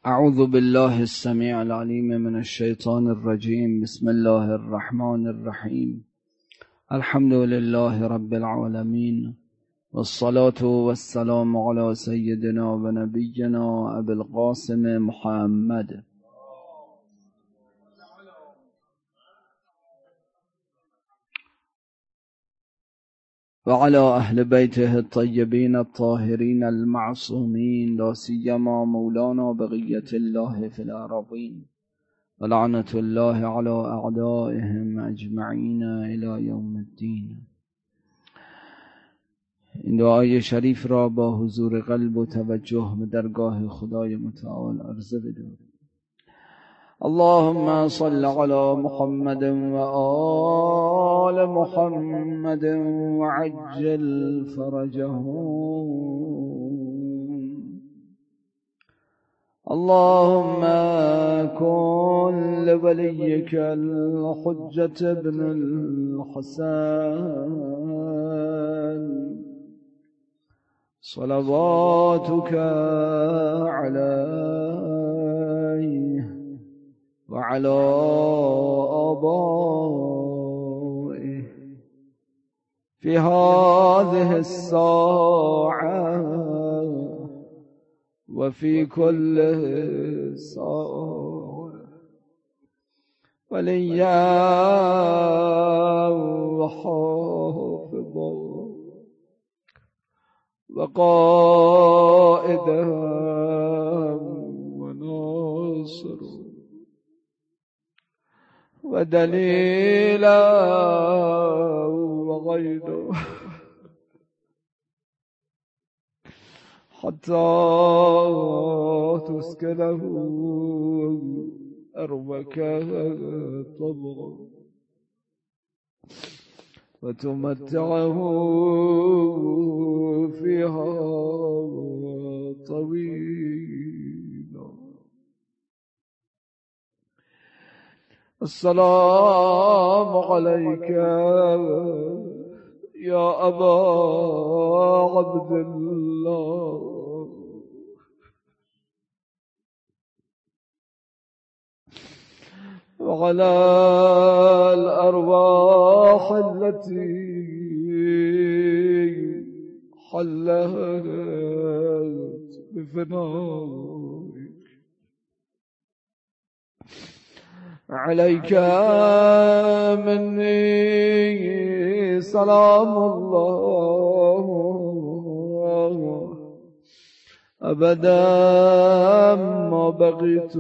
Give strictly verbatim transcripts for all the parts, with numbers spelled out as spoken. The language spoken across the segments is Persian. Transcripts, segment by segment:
اعوذ بالله السمیع العلیم من الشیطان الرجیم. بسم الله الرحمن الرحیم. الحمد لله رب العالمین والصلاة والسلام على سیدنا و نبینا ابی القاسم محمد وعلى أهل بيته الطيبين الطاهرين المعصومين، لا سيما مولانا بقية الله في الأراضين، ولعنة الله على أعدائهم أجمعين إلى يوم الدين. این دعای شریف را با حضور قلب و توجه به درگاه خدای متعال عرضه بداریم. اللهم صل على محمد وآل محمد وعجل فرجهم. اللهم كن لوليك الحجة بن الحسن صلواتك عليه وعلى آبائه في هذه الساعة وفي كل ساعة وليا وحافظا وقائدا وناصرا ودليلا وغيره حتى تسكنه أرضك طبعا وتمتعه فيها طويلا. السلام عليك يا أبا عبد الله وعلى الأرواح التي حلت بفنائك. عليك مني سلام الله أبدا ما بقيت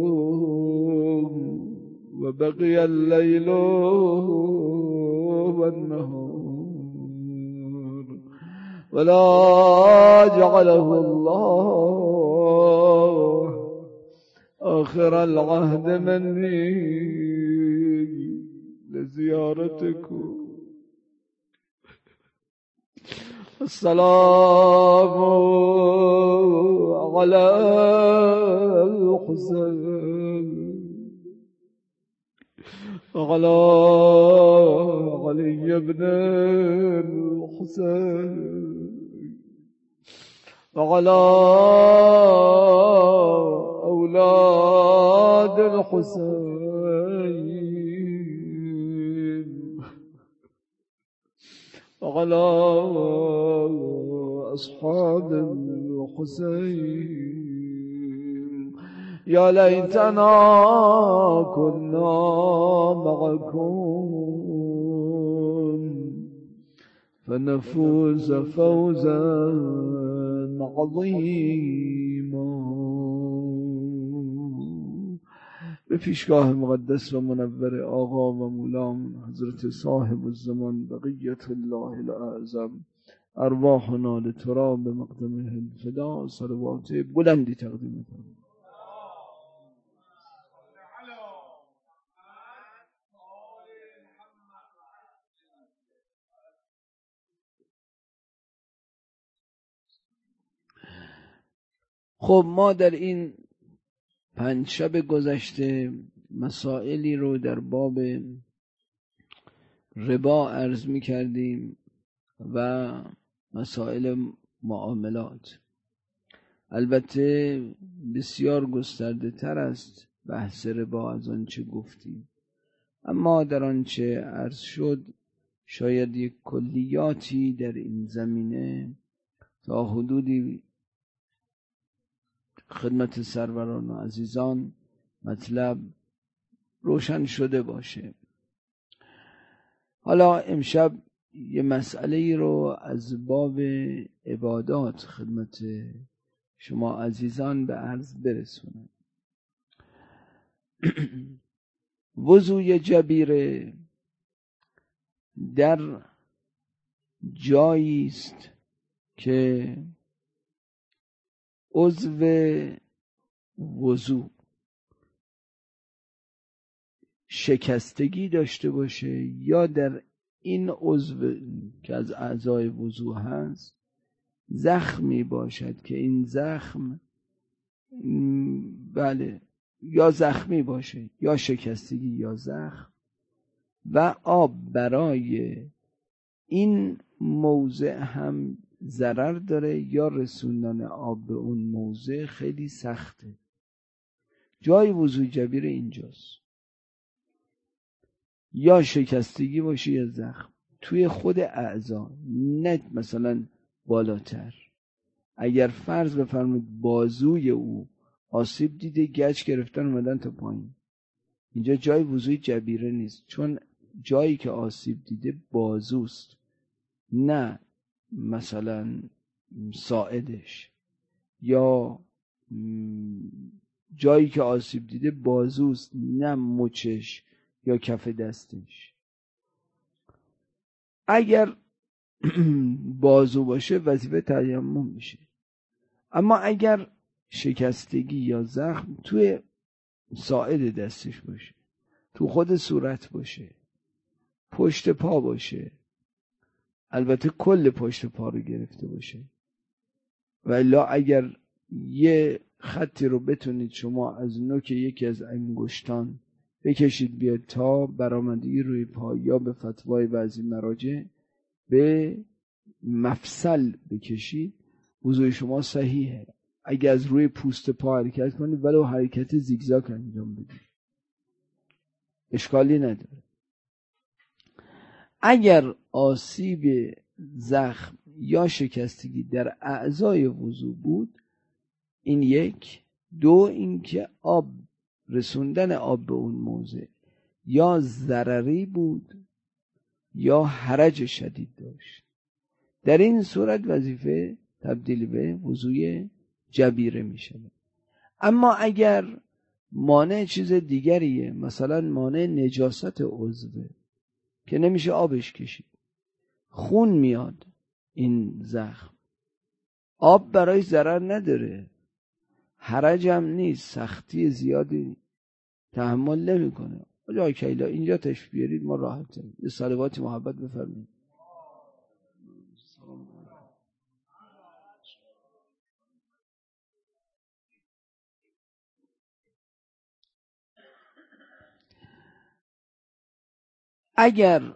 وبقي الليل والنهار، ولا جعله الله آخر العهد مني لزيارتكم. السلام على الحسين وعلى علي بن الحسين وعلى أولاد الحسين وعلى أصحاب الحسين. يا ليتنا كنا معكم فنفوز فوزا عظيما. به پیشگاه مقدس و منور آقا و مولام حضرت صاحب الزمان بقیت الله الاعظم، ارواحنا لتراب مقدمه الفدا، صلوات بلندی تقدیم کنیم. خب ما در این پنج شب گذشته مسائلی رو در باب ربا عرض می کردیم و مسائل معاملات البته بسیار گسترده تر است بحث ربا از آنچه گفتیم، اما در آنچه عرض شد شاید یک کلیاتی در این زمینه تا حدودی خدمت سروران و عزیزان مطلب روشن شده باشه. حالا امشب یه مسئله ای رو از باب عبادات خدمت شما عزیزان به عرض برسونم. وضوی جبیره در جایی است که عضو وضو شکستگی داشته باشه یا در این عضو که از اعضای وضو هست زخمی باشد که این زخم بله یا زخمی باشه یا شکستگی یا زخم و آب برای این موضع هم ضرر داره یا رسوندن آب به اون موضع خیلی سخته. جای وضوی جبیره اینجاست، یا شکستگی باشه یا زخم توی خود اعضا، نه مثلا بالاتر. اگر فرض بفرمایید بازوی او آسیب دیده گچ گرفتن اومدن تا پایین، اینجا جای وضوی جبیره نیست، چون جایی که آسیب دیده بازوست نه مثلا ساعدش، یا جایی که آسیب دیده بازوست نه مچش یا کف دستش. اگر بازو باشه وظیفه تیمم میشه، اما اگر شکستگی یا زخم توی ساعد دستش باشه، تو خود صورت باشه، پشت پا باشه، البته کل پشت پا رو گرفته باشه، و الا اگر یه خطی رو بتونید شما از نوک یکی از انگشتان بکشید بیاد تا برآمدگی روی پا، یا به فتوای بعضی مراجع به مفصل بکشید، وضوی شما صحیحه. اگر از روی پوست پا حرکت کنید ولو حرکت زیگزاگ انجام بدید اشکالی نداره. اگر آسیب زخم یا شکستگی در اعضای وضو بود، این یک. دو اینکه آب رسوندن آب به اون موضع یا ضرری بود یا حرج شدید داشت، در این صورت وظیفه تبدیل به وضوی جبیره می شود. اما اگر مانع چیز دیگریه، مثلا مانع نجاست عضوه که نمیشه آبش کشید، خون میاد این زخم، آب برای ضرر نداره، حرج هم نیست، سختی زیادی تحمل نمیکنه. آقای کیلا اینجا تشریف بیارید ما راحتیم، یه صلوات محبت بفرمایید. اگر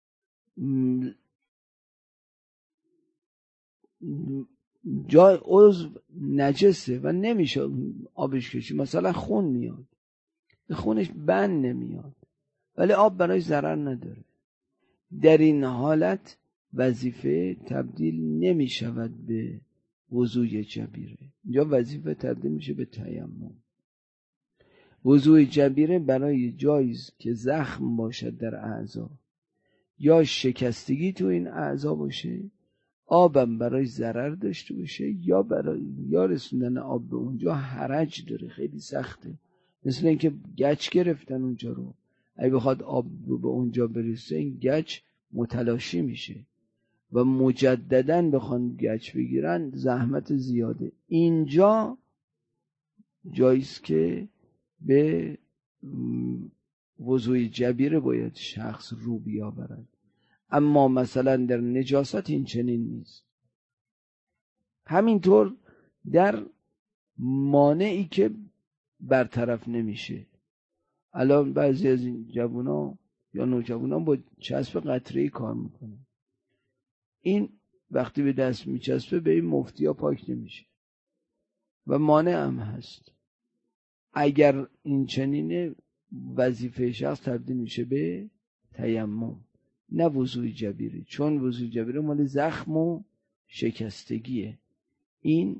جای عضو نجسه و نمیشه آبش کشید، مثلا خون میاد، خونش بند نمیاد ولی آب برای ضرر نداره، در این حالت وظیفه تبدیل نمی شود به وضوی جبیره، اینجا وظیفه تبدیل میشه به تیمم. وضوی جبیره برای جایی که زخم باشد در اعضا یا شکستگی تو این اعضا باشه، آبم برای ضرر داشته باشه یا برای یا رسوندن آب به اونجا حرج داره، خیلی سخته، مثل اینکه گچ گرفتن اونجا رو، اگه بخواد آب رو به اونجا برسه این گچ متلاشی میشه و مجدداً بخوان گچ بگیرن زحمت زیاده. اینجا جاییست که به وضوی جبیره باید شخص رو بیاورد، اما مثلا در نجاست این چنین نیست. همینطور در مانعی که برطرف نمیشه، الان بعضی از این جوونا یا نوجوانا با چسب قطره‌ای کار میکنن، این وقتی به دست میچسبه به این مفتیا پاک نمیشه، و مانع هم هست. اگر این چنینه وظیفه شخص تبدیل میشه به تیمم، نه وضوء جبیره، چون وضوء جبیره مال زخم و شکستگیه، این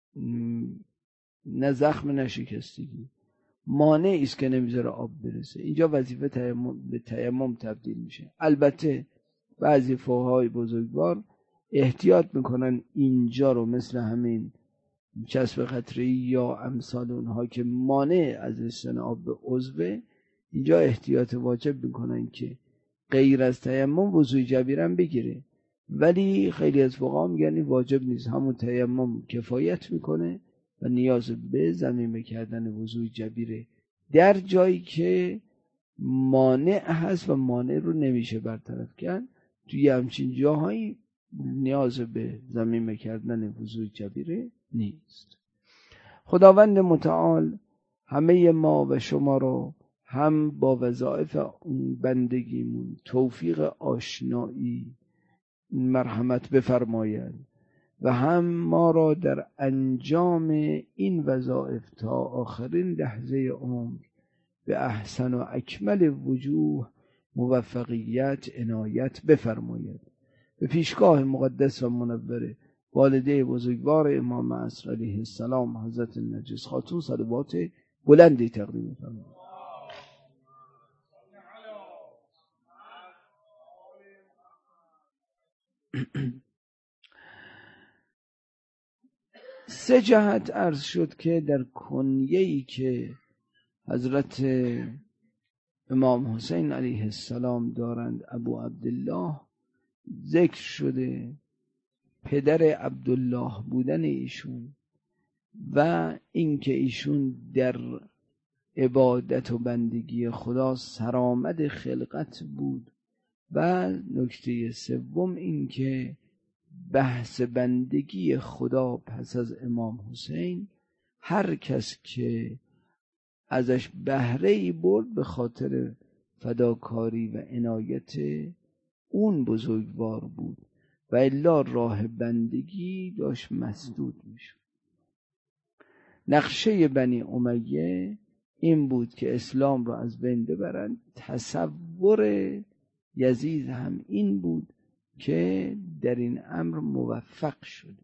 نه زخم نه شکستگی، مانعی است که نمیذاره آب برسه. اینجا وظیفه تیمم به تیمم تبدیل میشه. البته بعضی فقهای بزرگوار احتیاط میکنن اینجا رو مثل همین چسب قطره‌ای یا امثال اونها که مانع از رسیدن آب به عضوه، اینجا احتیاط واجب میکنن که غیر از تیمم وضوء جبیره هم بگیره، ولی خیلی از فقها میگن این واجب نیست، همون تیمم کفایت میکنه و نیاز به ضمیمه کردن وضوء جبیره در جایی که مانع هست و مانع رو نمیشه برطرف کرد. توی همچین جاهایی نیاز به ضمیمه کردن وضوء جبیره نیست. خداوند متعال همه ما و شما رو هم با وظایف بندگیمون توفیق آشنایی مرحمت بفرماید و هم ما را در انجام این وظایف تا آخرین لحظه عمر به احسن و اکمل وجوه موفقیت عنایت بفرماید. به پیشگاه مقدس و منور والده بزرگوار امام عصر علیه السلام حضرت نرگس خاتون صلوات بلندی تقدیم فرمایید. سه جهت عرض شد که در کنیه‌ای که حضرت امام حسین علیه السلام دارند ابو عبدالله ذکر شده، پدر عبدالله بودن ایشون و اینکه ایشون در عبادت و بندگی خدا سرآمد خلقت بود و نکته سوم اینکه بحث بندگی خدا پس از امام حسین هر کس که ازش بهره ای برد به خاطر فداکاری و عنایت اون بزرگوار بود و الا راه بندگی داشت مسدود میشد. نقشه بنی امیه این بود که اسلام رو از بین ببرند. تصور یزید هم این بود که در این امر موفق شده.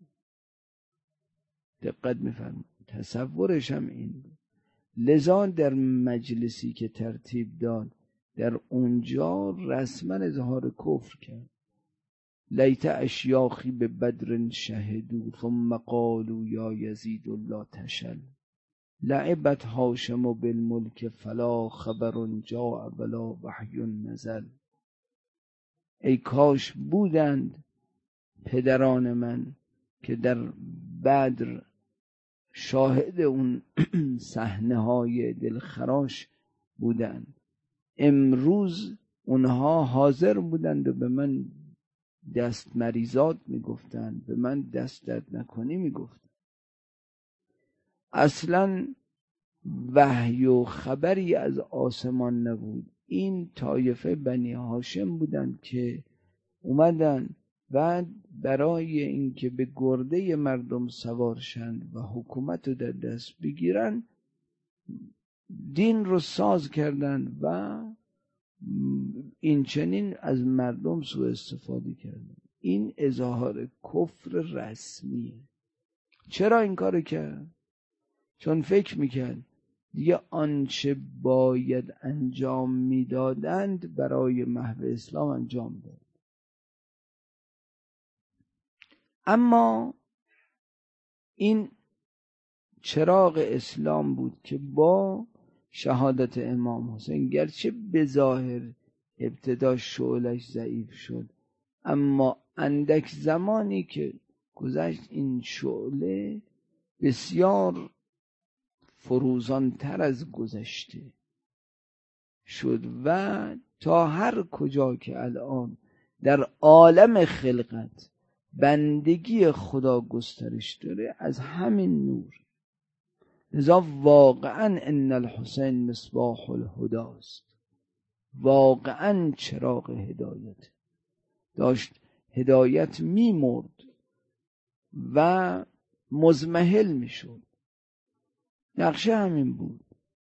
دقت می‌فرمایید، تصورش هم این بود. لذا در مجلسی که ترتیب داد در اونجا رسما اظهار کفر کرد. لیت اشیاخی به بدر شهدو ثم قالوا یا یزید لا تشل لعبت هاشم بالملک فلا خبر جاء ولا وحی نزل. ای کاش بودند پدران من که در بدر شاهد اون صحنه های دلخراش بودند، امروز اونها حاضر بودند و به من دست مریزاد میگفتند، به من دست درد نکنی میگفتند. اصلا وحی و خبری از آسمان نبود. این طایفه بنی هاشم بودند که اومدن و برای اینکه به گرده مردم سوار شند و حکومت رو در دست بگیرن دین رو ساز کردند و این چنین از مردم سوء استفاده کردند. این اظهار کفر رسمیه. چرا این کارو کرد؟ چون فکر میکرد دیگه آنچه باید انجام میدادند برای محو اسلام انجام داد. اما این چراغ اسلام بود که با شهادت امام حسین گرچه به ظاهر ابتدا شعلش ضعیف شد، اما اندک زمانی که گذشت این شعله بسیار فروزان تر از گذشته شد و تا هر کجا که الان در عالم خلقت بندگی خدا گسترش داره از همین نور. لذا واقعا ان الحسین مصباح الهدی است، واقعا چراغ هدایت. داشت هدایت میمرد و مزمحل میشد نقشه همین بود.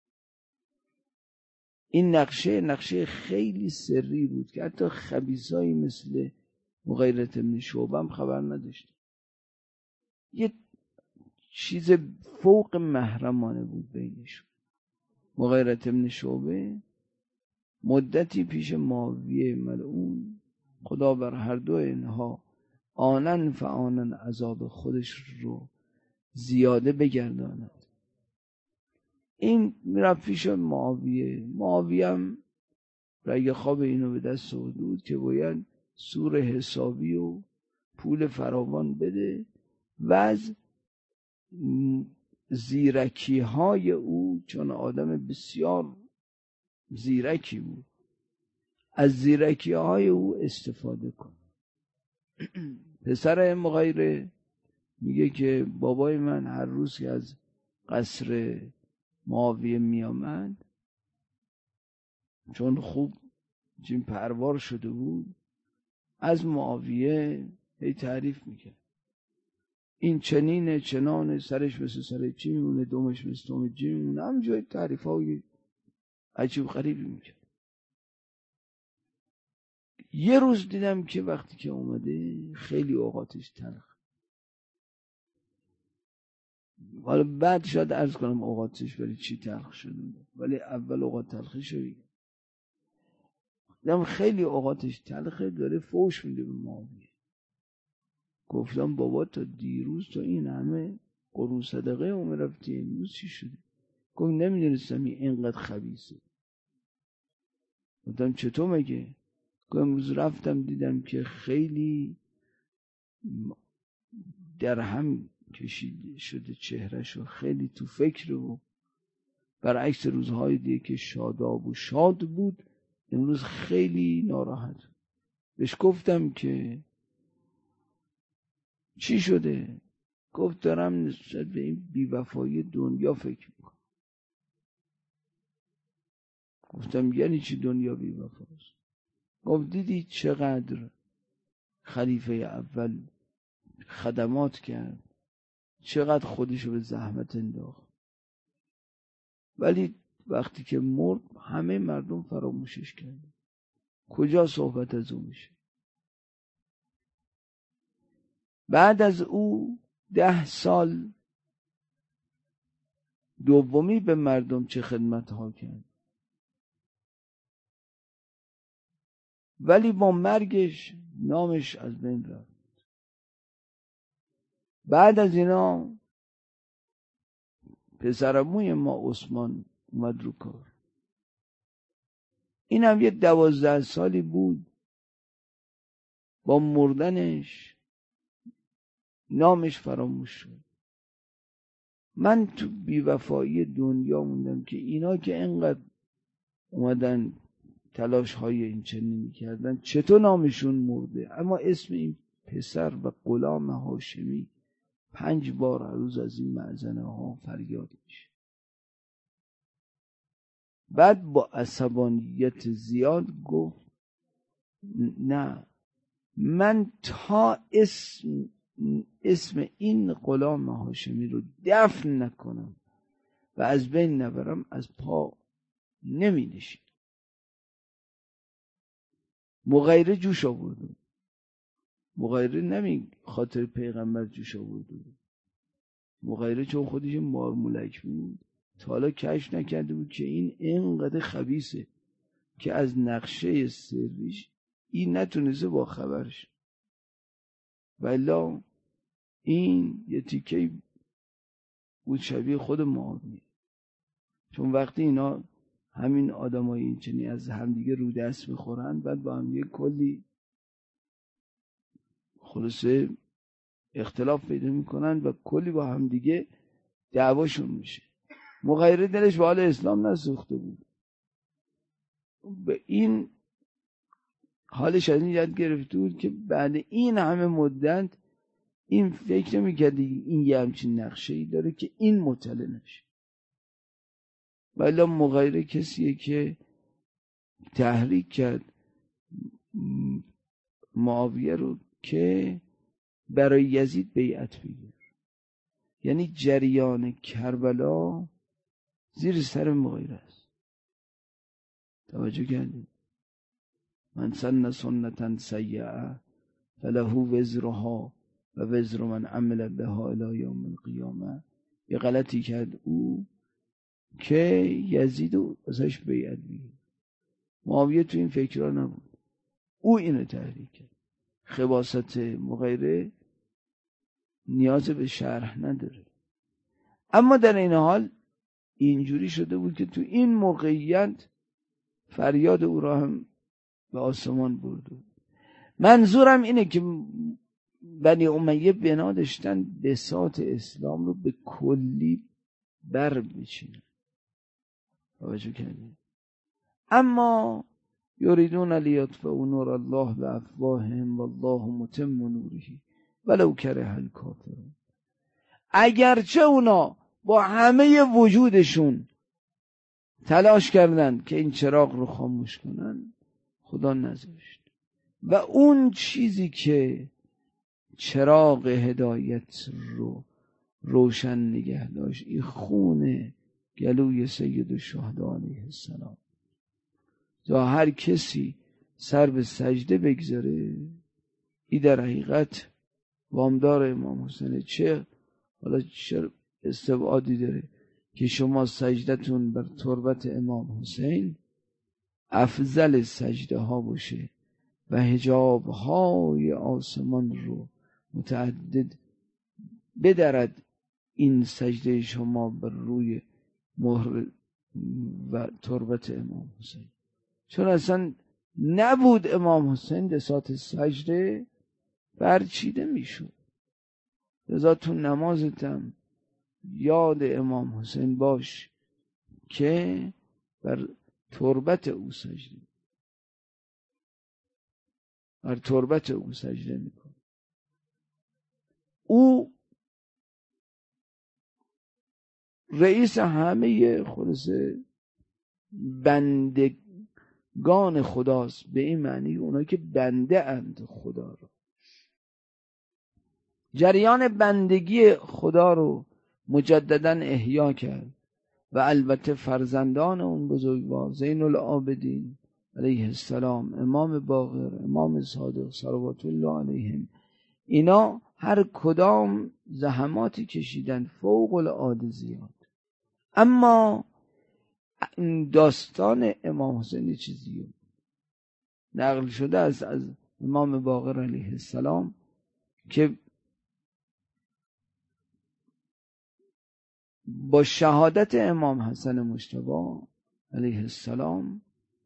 این نقشه نقشه خیلی سری بود که حتی خبیثایی مثل مغیرة بن شعبه هم خبر نداشت. یه چیز فوق محرمانه بود بینشون. مغیرة بن شعبه مدتی پیش معاویه ملعون، خدا بر هر دو اینها آنن فآنن عذاب خودش رو زیاده بگرداند. این میرفت پیش معاویه، معاویه هم رأی خواب اینو به دست آورد که باید سور حسابی و پول فراوان بده و از زیرکی های او، چون آدم بسیار زیرکی بود، از زیرکی های او استفاده کنه. پسر مغیره میگه که بابای من هر روز که از قصر معاویه میامد، چون خوب جیم پروار شده بود، از معاویه هی تعریف میکرد. این چنینه چنانه، سرش مثل سر چی میمونه، دومش مثل دوم چی میمونه، همینجوری تعریف های عجیب غریبی میکرد. یه روز دیدم که وقتی که اومده خیلی اوقاتش تلخ. حالا بعد شاید عرض کنم اوقاتش برای چی تلخ شده، ولی اول اوقات تلخیش رو بگم. دیدم خیلی اوقاتش تلخه، داره فوش میده به معاویه. گفتم بابا تا دیروز تا این همه قرون صدقه اون رفتی، امروز چی شده؟ گفت نمیدونستم این اینقدر خبیثه. گفتم چطور مگه؟ گفت امروز رفتم دیدم که خیلی در هم کشیده شده چهرهشو، خیلی تو فکر و برعکس روزهای دیگه که شاداب و شاد بود، امروز خیلی ناراحت. بهش گفتم که چی شده؟ گفت دارم نسبت به این بیوفایی دنیا فکر میکنم. گفتم یعنی چی دنیا بیوفاست؟ گفت دیدی چقدر خلیفه اول خدمات کرد، چقدر خودشو به زحمت انداخت، ولی وقتی که مرد همه مردم فراموشش کردن. کجا صحبت از او میشه؟ بعد از او ده سال دومی به مردم چه خدمت ها کرد، ولی با مرگش نامش از بین رفت. بعد از اینا پسرعموی ما عثمان اومد رو کار. این هم یه دوازده سالی بود، با مردنش نامش فراموش شد. من تو بیوفایی دنیا موندم که اینا که اینقدر اومدن تلاش های این چنینی کردن، چطور نامشون مرده؟ اما اسم این پسر و غلام هاشمی پنج بار هر روز از این معزنه ها فریاد میشه. بعد با عصبانیت زیاد گفت نه، من تا اسم اسم این غلام هاشمی رو دفن نکنم و از بین نبرم از پا نمی نشید. مغیره جوش آورده. مغیره نمی خاطر پیغمبر جوش آورده. مغیره چون خودش مارمولک بود، تا حالا کشف نکرده بود که این اینقدر خبیثه که از نقشه سریش این نتونسته با خبرش. ولی این یه تیکه بود شبیه خود معاویه، چون وقتی اینا همین آدمای این چنین از همدیگه رو دست بخورن، بعد با هم یه کلی خلاصه اختلاف پیدا میکنن و کلی با هم دیگه دعواشون میشه. مغیره دلش به حال اسلام نسوخته بود، به این حالش از این یاد گرفته بود که بعد این همه مدت این فکر نمیکرد این یه همچین نقشه‌ای داره که این مطلع نشه. ولی مغیره کسیه که تحریک کرد معاویه رو که برای یزید بیعت بگیر. یعنی جریان کربلا زیر سر مغیره است. توجه کردید؟ من سن سنتا سیئه فله وزرها و وزر من عمل بها الی یوم القیامه. یه غلطی کرد او که یزید و ازش بیعت بگیر. معاویه تو این فکرها نبود، او اینو تحریک کرد. خباثت مغیره نیاز به شرح نداره. اما در این حال اینجوری شده بود که تو این موقعیت فریاد او را هم به آسمان برده. منظورم اینه که بنی امیه بنا داشتن بساط اسلام رو به کلی بر بچینن. توجه کردید؟ اما یریدون لیطفئوا نور الله بافواههم والله متم نوره ولو کره الکافرون. اگرچه اونا با همه وجودشون تلاش کردند که این چراغ رو خاموش کنن، خدا نذاشت. و اون چیزی که چراغ هدایت رو روشن نگه داشت، این خون گلوی سید الشهدا علیه السلام. تا هر کسی سر به سجده بگذاره، این در حقیقت وامدار امام حسین. چه حالا چه استبعادی داره که شما سجدتون بر تربت امام حسین افضل سجده ها باشه و حجاب های آسمان رو متعدد بدرد این سجده شما بر روی مهر و تربت امام حسین. چون اصلا نبود امام حسین بساط سجده برچیده میشد. لذا تو نمازتم یاد امام حسین باش که بر تربت او سجده بر تربت او سجده میکن. او رئیس همه خلاصه بندگان خداست، به این معنی اونایی که بنده اند خدا رو. جریان بندگی خدا رو مجددا احیا کرد و البته فرزندان اون بزرگوار زین العابدین علیه السلام، امام باقر، امام صادق صلوات الله علیهم، اینا هر کدام زحماتی کشیدن فوق العاده زیاد. اما داستان امام حسین چیزی نقل شده است از امام باقر علیه السلام که با شهادت امام حسن مجتبی علیه السلام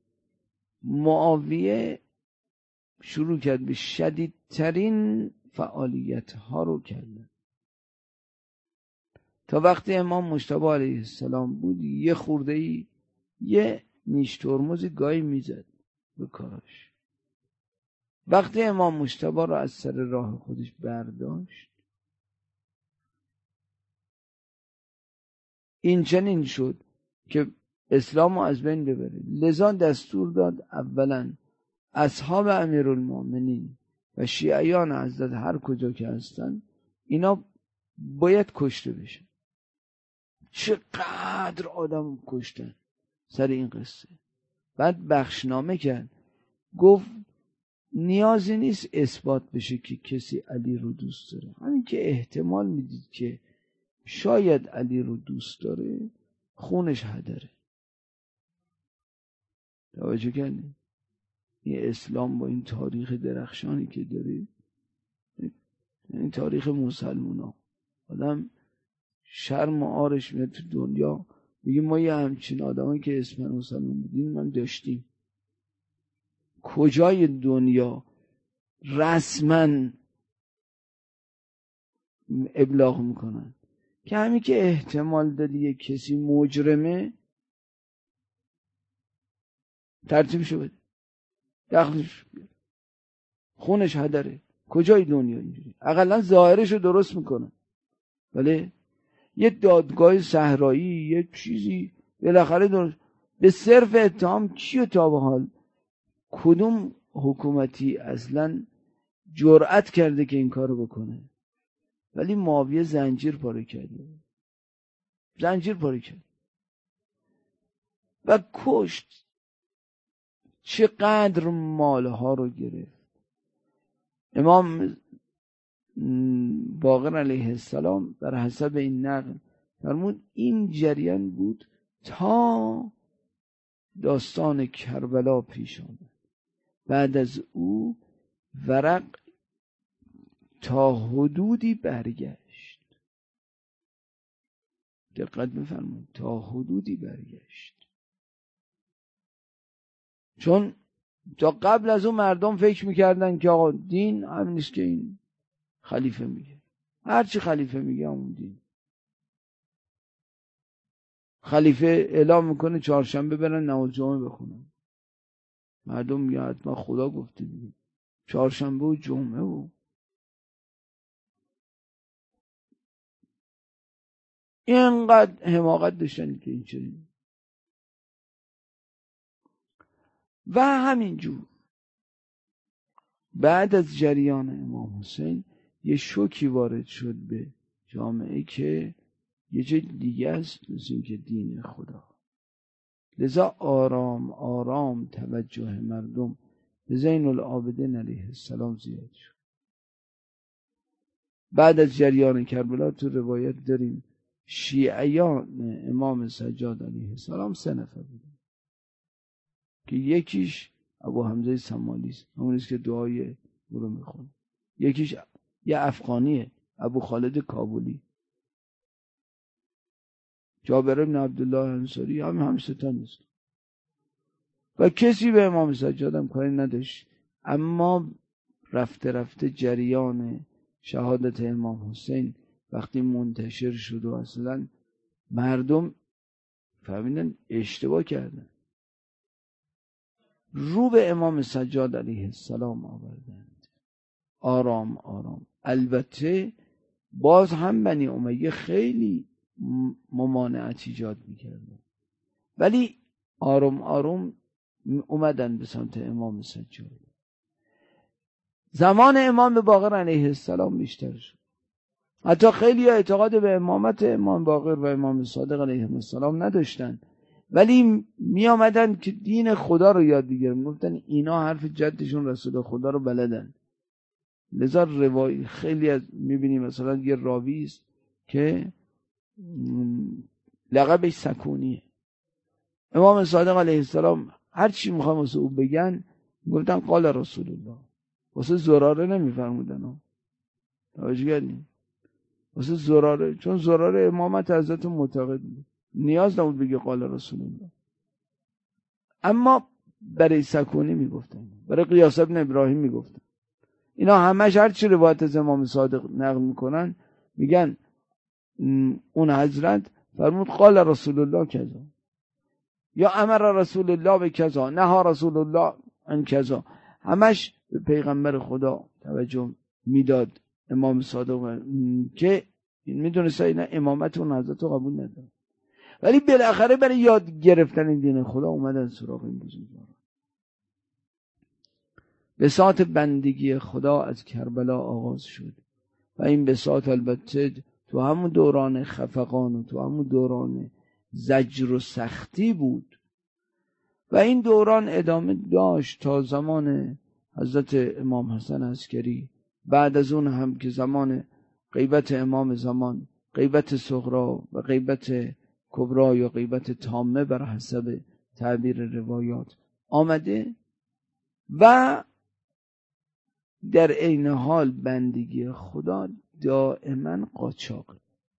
معاویه شروع کرد به شدیدترین فعالیت ها رو کردن. تا وقتی امام مجتبی علیه السلام بود یه خورده ای یه نیش ترمز گاهی میزد به کاراش. وقتی امام مجتبی رو از سر راه خودش برداشت، این چنین شد که اسلام رو از بین ببره. لذا دستور داد اولا اصحاب امیرالمومنین و شیعیان حضرت هر کجا که هستن اینا باید کشته بشن. چقدر آدم کشتن سر این قصه. بعد بخشنامه کرد، گفت نیازی نیست اثبات بشه که کسی علی رو دوست داره، همین که احتمال میدید که شاید علی رو دوست داره خونش هدره. توجه کنید؟ این اسلام با این تاریخ درخشانی که داره، این تاریخ مسلمونا، آدم شرم و عارش میاد تو دنیا میگه ما یه همچین آدمایی که اسم مسلمان بودیم من داشتیم. کجای دنیا رسما ابلاغ میکنن که همین که احتمال دادی یک کسی مجرمه ترتیبشو بده، دخلش بیاد، خونش هدره. کجای دنیا اینجوری؟ اقلا ظاهرشو درست میکنن، ولی یه دادگاه صحرایی یه چیزی بالاخره درست. به صرف اتهام کیو تا به حال کدوم حکومتی اصلا جرأت کرده که این کارو بکنه؟ ولی معاویه زنجیر پاره کرده، زنجیر پاره کرد. و کشت. چقدر مالها رو گرفت. امام باقر علیه السلام بر حسب این نقل فرمود این جریان بود تا داستان کربلا پیش آمد. بعد از او ورق تا حدودی برگشت. دقت بفرمایید، تا حدودی برگشت. چون تا قبل از اون مردم فکر میکردن که آقا دین همین نیست که این خلیفه میگه، هرچی خلیفه میگه همون دین. خلیفه اعلام میکنه چهارشنبه برن نماز جمعه بخونن، مردم میگه حتما خدا گفته دیگه، چهارشنبه و جمعه و اینقدر حماقت داشتن که این چنین. و همینجور بعد از جریان امام حسین یه شوکی وارد شد به جامعه که یه جای دیگه است، مثل این که دین خدا. لذا آرام آرام توجه مردم به زین العابدین علیه السلام زیاد شد. بعد از جریان کربلا تو روایت داریم شیعیان امام سجاد علیه السلام سه نفر بودن که یکیش ابو حمزه سمالی است، همونیست که دعای او رو میخونه. یکیش یه افغانیه، ابو خالد کابلی. جابر بن عبدالله انصاری هم هم ستا نیست و کسی به امام سجاد هم کاری نداشت. اما رفته رفته جریان شهادت امام حسین وقتی منتشر شد و اصلا مردم فهمیدن اشتباه کردن، رو به امام سجاد علیه السلام آوردند آرام آرام. البته باز هم بنی امیه خیلی ممانعت ایجاد میکردن، ولی آروم آروم اومدن به سمت امام سجاد. زمان امام باقر علیه السلام بیشتر شد. حتی خیلی اعتقاد به امامت امام باقر و امام صادق علیه السلام نداشتن، ولی می آمدن که دین خدا رو یاد بگیرن. گفتن اینا حرف جدشون رسول خدا رو بلدن. لذا روایی خیلی از میبینیم مثلا یه راوی است که لقبش سکونیه. امام صادق علیه السلام هر چی میخوام واسه او بگن گفتن قال رسول الله. واسه زراره نمیفرمودن، توجه کردین؟ واسه زراره، چون زراره امامت حضرت معتقد بود، نیاز نبود بگه قال رسول الله. اما برای سکونی میگفتن، برای قیاس ابن ابراهیم میگفتن. اینا همش هر چی روایت از امام صادق نقل میکنن میگن اون حضرت فرمود قال رسول الله کذا، یا امر رسول الله به کذا، نهى رسول الله عن کذا. همش به پیغمبر خدا توجه میداد امام صادق که میدونست اینا امامت اون حضرت رو قبول نداره، ولی بالاخره برای یاد گرفتن این دین خدا اومدن سراغ این بزرگواران. بساط بندگی خدا از کربلا آغاز شد و این بساط البته تو همون دوران خفقان و تو همون دوران زجر و سختی بود و این دوران ادامه داشت تا زمان حضرت امام حسن عسکری. بعد از اون هم که زمان غیبت امام زمان، غیبت صغرا و غیبت کبرا یا غیبت تامه بر حسب تعبیر روایات آمده و در عین حال بندگی خدا دائما قاچاق،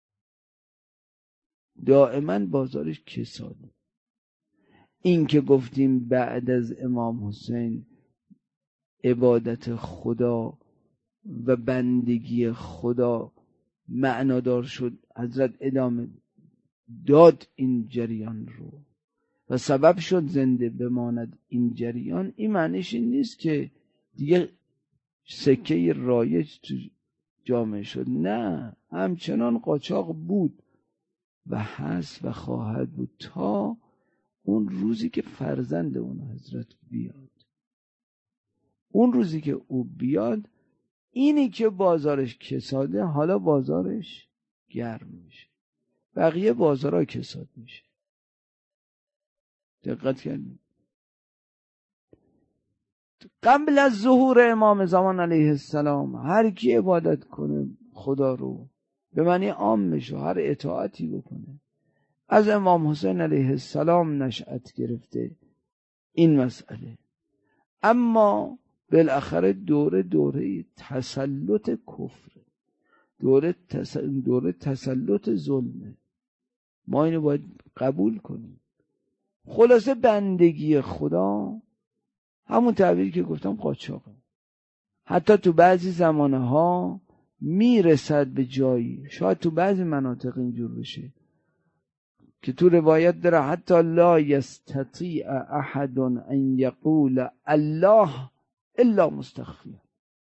دائما بازارش کساده. این که گفتیم بعد از امام حسین عبادت خدا و بندگی خدا معنادار شد، حضرت ادامه داد این جریان رو و سبب شد زنده بماند این جریان. این معنیش این نیست که دیگه سکه رایج تو جامعه شد، نه، همچنان قاچاق بود و هست و خواهد بود تا اون روزی که فرزند اون حضرت بیاد. اون روزی که او بیاد، اینی که بازارش کساده حالا بازارش گرم میشه، بقیه بازارها کساد میشه. دقت کردید؟ قبل از ظهور امام زمان علیه السلام هر کی عبادت کنه خدا رو به معنی عامش و هر اطاعتی بکنه، از امام حسین علیه السلام نشأت گرفته این مسئله. اما بالاخره دوره دوره تسلط کفر، دوره, تس... دوره تسلط ظلمه. ما اینو باید قبول کنیم. خلاصه بندگی خدا همون تعبیری که گفتم قاچاقه. حتی تو بعضی زمانه ها میرسد به جایی، شاید تو بعضی مناطق اینجور بشه که تو روایت داره حتی لا یستطیع احد ان یقول الله الا مستخفیا.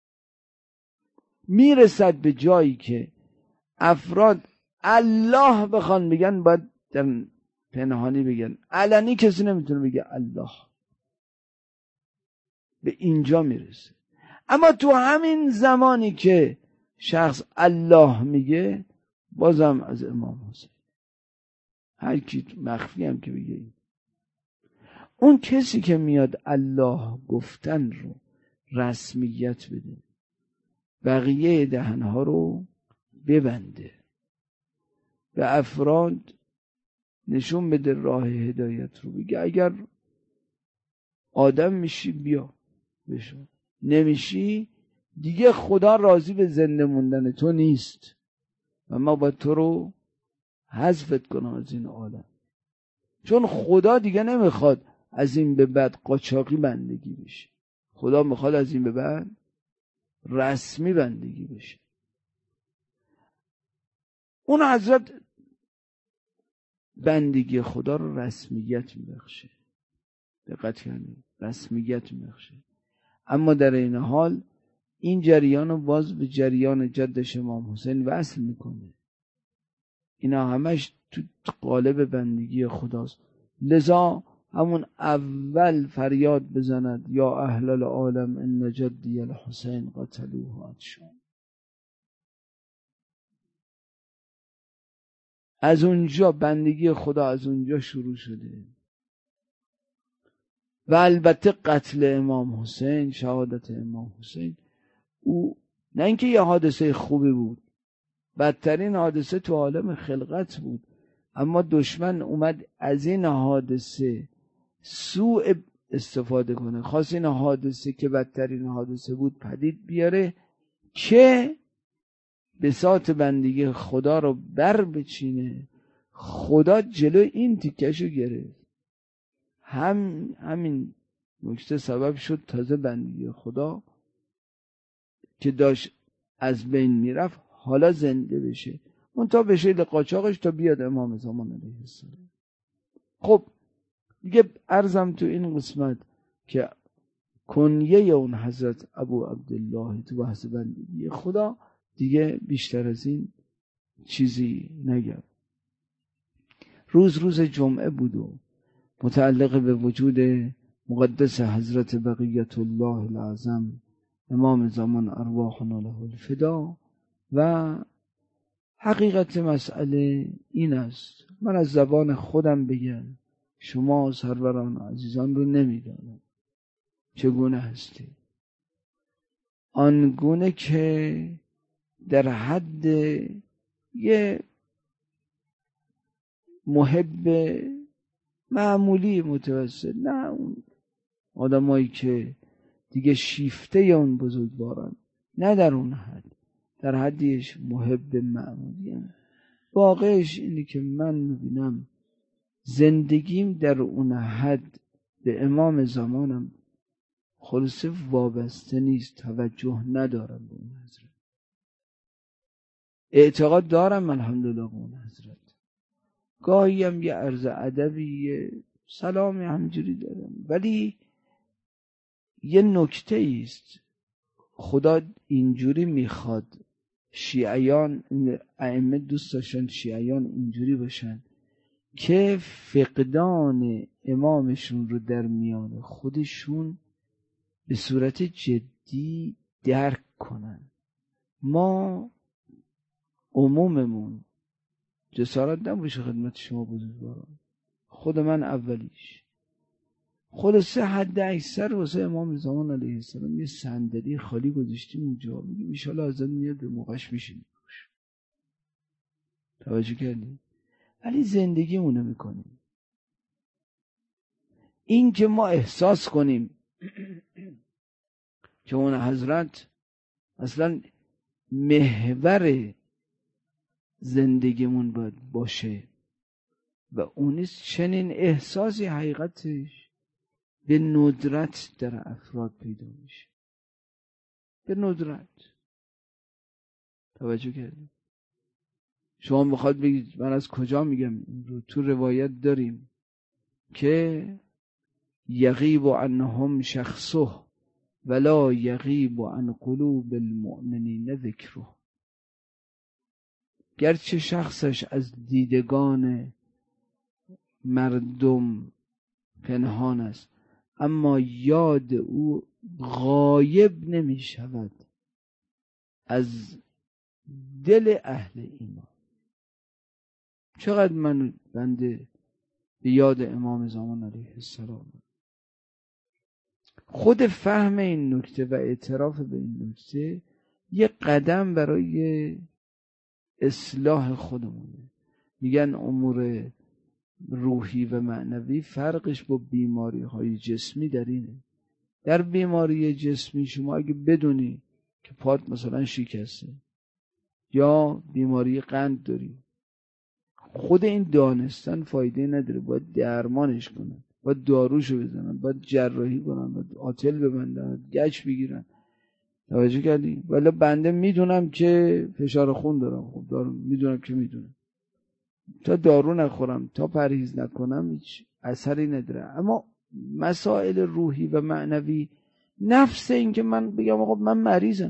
میرسد به جایی که افراد الله بخوان بگن باید در پنهانی بگن، علنی کسی نمیتونه بگه الله. به اینجا میرسه. اما تو همین زمانی که شخص الله میگه بازم از امام حسین، هر کی مخفی هم که بگه، اون کسی که میاد الله گفتن رو رسمیت بده، بقیه دهنها رو ببنده، به افراد نشون بده راه هدایت رو، بگه اگر آدم میشی بیا بشو، نمیشی دیگه خدا راضی به زنده موندن تو نیست و ما باید تو رو حذفت کنم از این عالم. چون خدا دیگه نمیخواد از این به بعد قاچاقی بندگی بشه، خدا میخواد از این به بعد رسمی بندگی بشه. اون حضرت بندگی خدا رو رسمیت میبخشه، دقت کنید، رسمیت میبخشه. اما در این حال این جریان رو باز به جریان جدش امام حسین وصل میکنه. اینا همش تو قالب بندگی خداست. لذا همون اول فریاد بزند یا اهل العالم ان جدی الحسین قتلوه عطشان. از اونجا بندگی خدا از اونجا شروع شده. و البته قتل امام حسین، شهادت امام حسین، او نه اینکه یه حادثه خوبی بود، بدترین حادثه تو عالم خلقت بود، اما دشمن اومد از این حادثه سوء استفاده کنه، خواست این حادثه که بدترین حادثه بود پدید بیاره که بساط بندگی خدا رو بر بچینه. خدا جلو این تیکشو گرفت. هم همین نکته سبب شد تازه بندگی خدا که داشت از بین میرفت حالا زنده بشه، اون تا بشه لقاچاقش تا بیاد امام زمان علیه السلام. خب دیگه عرضم تو این قسمت که کنیه اون حضرت ابو عبدالله تو بحث بندگی خدا دیگه بیشتر از این چیزی نگم. روز روز جمعه بود و متعلق به وجود مقدس حضرت بقیت الله العظم امام زمان ارواحنا له الفدا و حقیقت مسئله این است، من از زبان خودم بگم شما سروران عزیزان رو نمیدانم چگونه هستی، آنگونه که در حد یه محب معمولی متوسط، نه اون آدمایی که دیگه شیفته اون بزرگواران، نه در اون حد، در حدیش محب معمولی هم. واقعش اینه که من میبینم زندگیم در اون حد به امام زمانم خلاصه وابسته نیست، توجه ندارم به اون حضرت، اعتقاد دارم الحمدلله به اون حضرت، گاهی هم یه عرض ادبی یه سلامی همجوری دارم، ولی یه نکته است خدا اینجوری میخواد شیعیان، ائمه دوست داشتن شیعیان اینجوری باشن که فقدان امامشون رو در میان خودشون به صورت جدی درک کنن. ما عموممون جسارت نباشه خدمت شما بزرگواران، خود من اولیش، خلاصه حد اکثر واسه امام زمان علیه السلام یه صندلی خالی گذاشتیم اونجا، میگیم ان شاءالله ازن میاد به موقعش میشینیم. توجه کردیم؟ ولی زندگیمونو میکنیم. این که ما احساس کنیم که اون حضرت اصلا محور زندگیمون باید باشه و اونیست، چنین احساسی حقیقتش به ندرت در افراد پیدا میشه. به ندرت. توجه کردیم؟ شما بخواد بگید من از کجا میگم این رو، تو روایت داریم که یغیب عنهم شخصه ولا یغیب عن قلوب المؤمنین ذکره. گرچه شخصش از دیدگان مردم پنهان است، اما یاد او غایب نمی شود از دل اهل ایمان. چقدر من بنده به یاد امام زمان علیه السلام. خود فهم این نکته و اعتراف به این نکته یه قدم برای اصلاح خودمونه. میگن امور روحی و معنوی فرقش با بیماری های جسمی در اینه. در بیماری جسمی شما اگه بدونی که پات مثلا شکسته یا بیماری قند داری، خود این دانستن فایده نداره، باید درمانش کنن، باید داروشو بزنن، باید جراحی کنن، باید آتل ببندن، گچ بگیرن. توجه کردی؟ ولی بنده میدونم که فشار خون دارم، خب دارم میدونم که میدونم، تا دارو نخورم تا پرهیز نکنم هیچ اثری نداره. اما مسائل روحی و معنوی، نفس این که من بگم آقا من مریضم،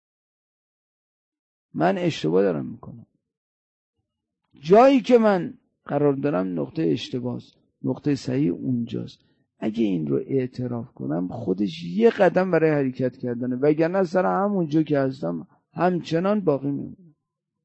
من اشتباه دارم میکنم، جایی که من قرار دارم نقطه اشتباه است، نقطه صحیح اونجاست. اگه این رو اعتراف کنم خودش یه قدم برای حرکت کردنه، وگرنه سر همونجا که هستم همچنان باقی میمونم.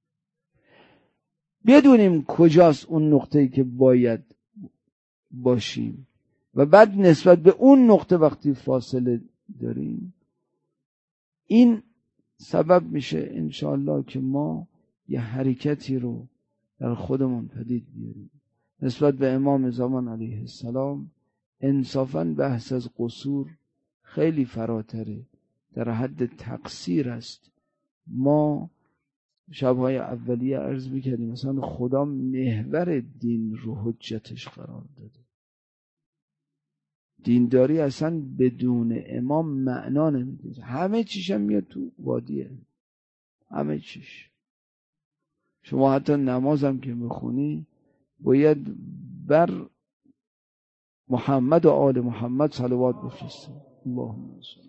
بدونیم کجاست اون نقطه‌ای که باید باشیم و بعد نسبت به اون نقطه وقتی فاصله داریم، این سبب میشه انشاءالله که ما یه حرکتی رو در خودمون پدید بیاریم. نسبت به امام زمان علیه السلام انصافاً بحث از قصور خیلی فراتره، در حد تقصیر است. ما شبهای اولیه عرض میکردیم مثلا خدا محور دین رو حجتش قرار داده. دینداری اصلا بدون امام معنا نمیده، همه چیش هم میاد تو وادیه، همه چیش. شما حتی نمازم که بخونی باید بر محمد و آل محمد صلوات بفرستی. اللهم صل.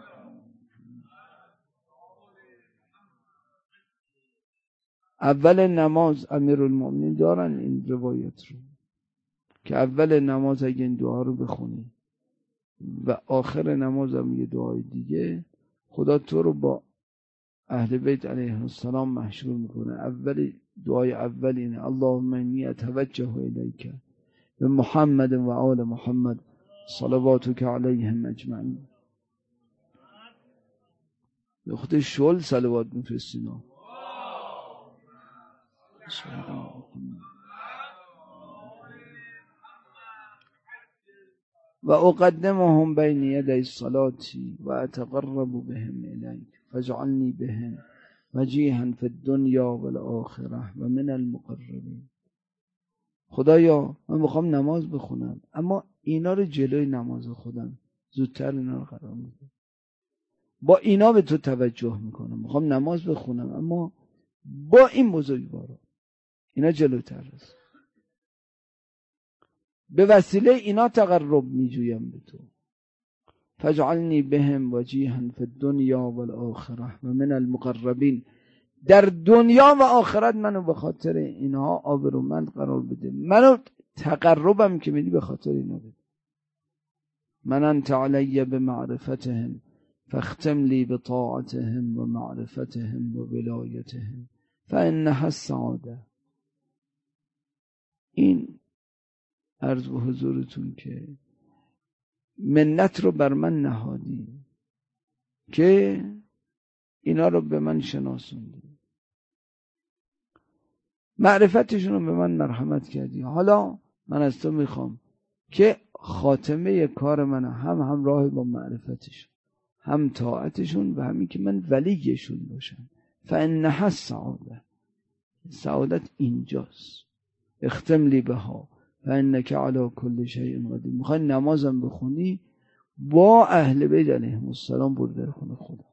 اول نماز امیرالمومنین دارن این روایت رو که اول نماز اگه این دعا رو بخونی و آخر نماز هم یه دعای دیگه، خدا تو رو با اهل بیت علیه السلام محشور میکنه. اول دعای اول اینه اللهم انی اتوجه الیک به محمد و آل محمد صلواتک علیهم اجمعین. به خود شل صلوات میفرستینا. و اقدمهم بین یدی الصلاة و اتقرب بهم الیک فاجعلنی بهم وجیها فی الدنیا والآخرة و من المقربین. خدایا من میخوام نماز بخونم، اما اینا رو جلوی نماز خودم زودتر اینا رو قرار میدم، با اینا به تو توجه میکنم. میخوام نماز بخونم اما با این بزرگوارا، اینا جلوتر است. به وسیله اینا تقرب میجویم به تو. فاجعلنی بهم وجیها فی الدنیا والآخرة و من المقربین. در دنیا و آخرت منو به خاطر اینها آبرومند قرار بده. منو تقربم که میدی به خاطر اینا بده. من انت علی بمعرفتهم فاختم لی بطاعتهم و معرفتهم و ولایتهم فانها السعاده. این عرض به حضورتون که منت رو بر من نهادی که اینا رو به من شناسوندی، معرفتشون رو به من مرحمت کردی. حالا من از تو میخوام که خاتمه کار من هم همراه با معرفتشون، هم طاعتشون و همین که من ولیشون باشم. فانها السعاده، سعادت اینجاست. اختم لی بها فانک علی کل شیء قدیر. میخوای نمازم بخونی با اهل بیت علیهم السلام برو در خونه خدا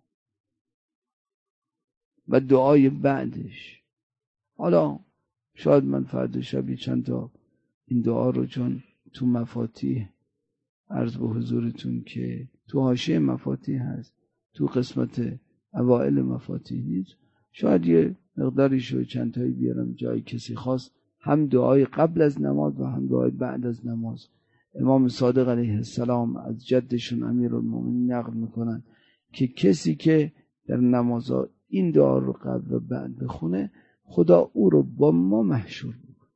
و دعای بعدش. حالا شاید من فردا شبی چند تا این دعا رو چون تو مفاتیح عرض به حضورتون که تو حاشیه مفاتیح هست، تو قسمت اوائل مفاتیح نیست، شاید یه مقداری شو چند تایی بیارم جای کسی خواست، هم دعای قبل از نماز و هم دعای بعد از نماز. امام صادق علیه السلام از جدشون امیرالمومنین نقل میکنن که کسی که در نمازها این دعا رو قبل و بعد بخونه خدا او رو با ما محشور میکنه.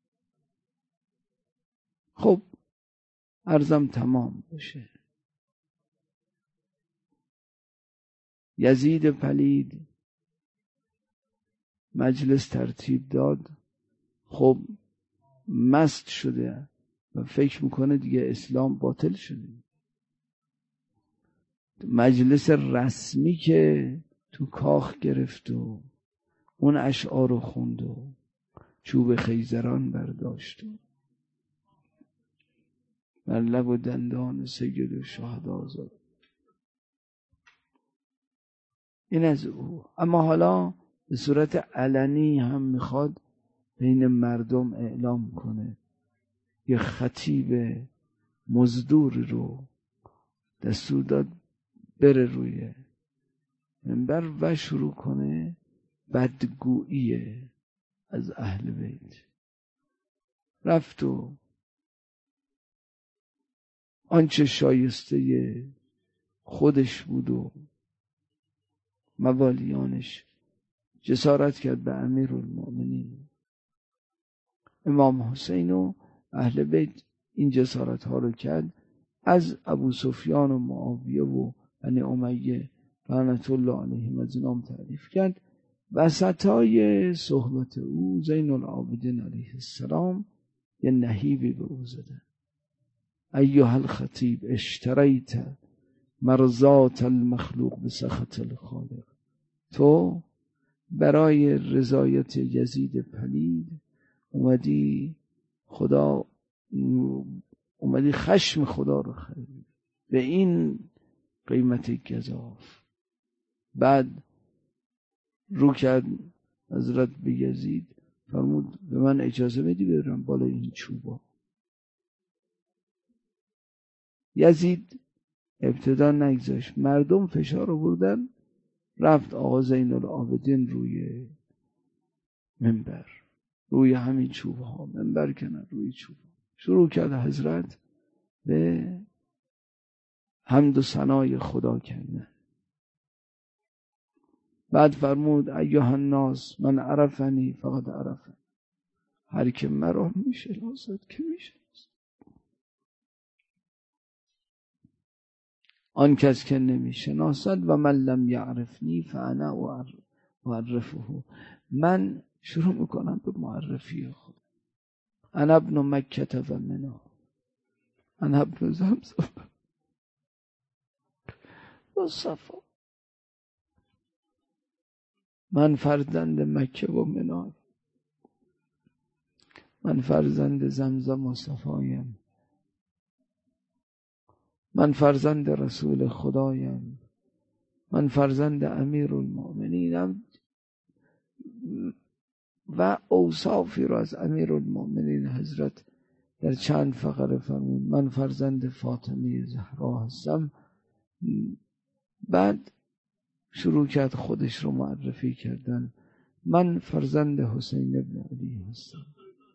خب عرضم تمام بشه. یزید پلید مجلس ترتیب داد، خب مست شده و فکر میکنه دیگه اسلام باطل شده. مجلس رسمی که تو کاخ گرفت و اون اشعار رو خوند و چوب خیزران برداشت و بر لب و دندان سید و شهدا زد. این از او. اما حالا به صورت علنی هم میخواد بین مردم اعلام کنه، یه خطیب مزدور رو دستور داد بره روی منبر و شروع کنه بدگویی از اهل بیت. رفت و آنچه شایسته خودش بود و موالیانش جسارت کرد به امیرالمومنین امام حسین و اهل بیت. این جسارت ها رو کرد، از ابو سفیان و معاویه و بنی امیه لعنت الله علیهم از اینام تعریف کرد. وسطای صحبت او زین العابدین علیه السلام یه نهیبی به او زده. ایها الخطیب اشتریت مرضات المخلوق بسخط الخالق. تو برای رضایت یزید پلید اومدی خدا اومدی خشم خدا رو خریدی به این قیمت گزاف. بعد رو کرد حضرت به یزید، فرمود به من اجازه بدی برم بالا این چوبا. یزید ابتدا نگذاشت، مردم فشار آوردن، رفت آقا زین العابدین روی منبر، روی همین چوب ها، منبر کنن روی چوب، شروع کرد حضرت به حمد و ثنای خدا کردن. بعد فرمود ایها الناس من عرفنی فقط عرفنی. هر که مرا میشناسد که میشناسد، آن کس که نمیشناسد و من لم یعرفنی فانا اعرفه. من شروع میکنم به معرفی خود. انا ابن مکه و منى، انا ابن زمزم و صفا. من فرزند مکه و منى، من فرزند زمزم و صفایم، من فرزند رسول خدایم، من فرزند امیرالمومنینم و اوصافی را از امیرالمومنین حضرت در چند فقره فرمود. من فرزند فاطمه زهرا هستم. بعد شروع کرد خودش رو معرفی کردن. من فرزند حسین ابن علی هستم.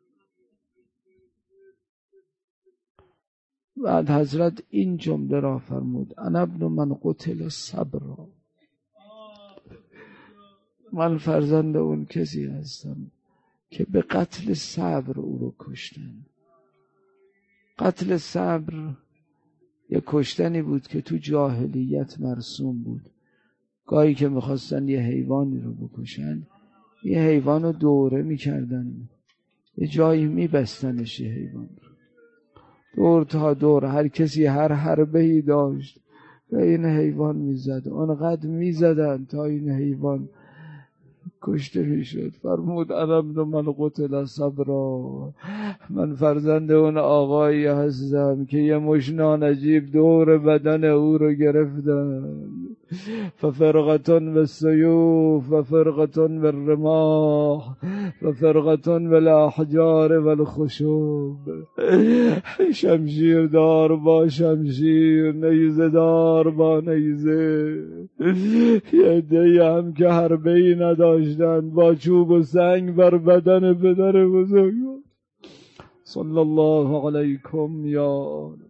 بعد حضرت این جمله را فرمود انا ابن من قتل صبرا. من فرزند اون کسی هستم که به قتل صبر او رو کشتن. قتل صبر یه کشتنی بود که تو جاهلیت مرسوم بود. گاهی که میخواستن یه حیوانی رو بکشن، یه حیوان رو دوره میکردن، یه جایی میبستنش یه حیوان رو دور تا دور. هر کسی هر حربه‌ای داشت به این حیوان میزد، اونقدر میزدن تا این حیوان کشته میشد. فرمود انا ابن من قتل صبرا، من فرزند اون آقایی هستم که یه مشنان عجیب دور بدن او رو گرفتن. ففرقتون بالسیوف و فرقتون بالرماح و فرقتون بالاحجار والخشوب. شمشیر دار با شمشیر، نیزه دار با نیزه. یه عده‌ای هم که حربه‌ای نداشتن با چوب و سنگ بر بدن پدر بزرگ. صلی الله علیکم یا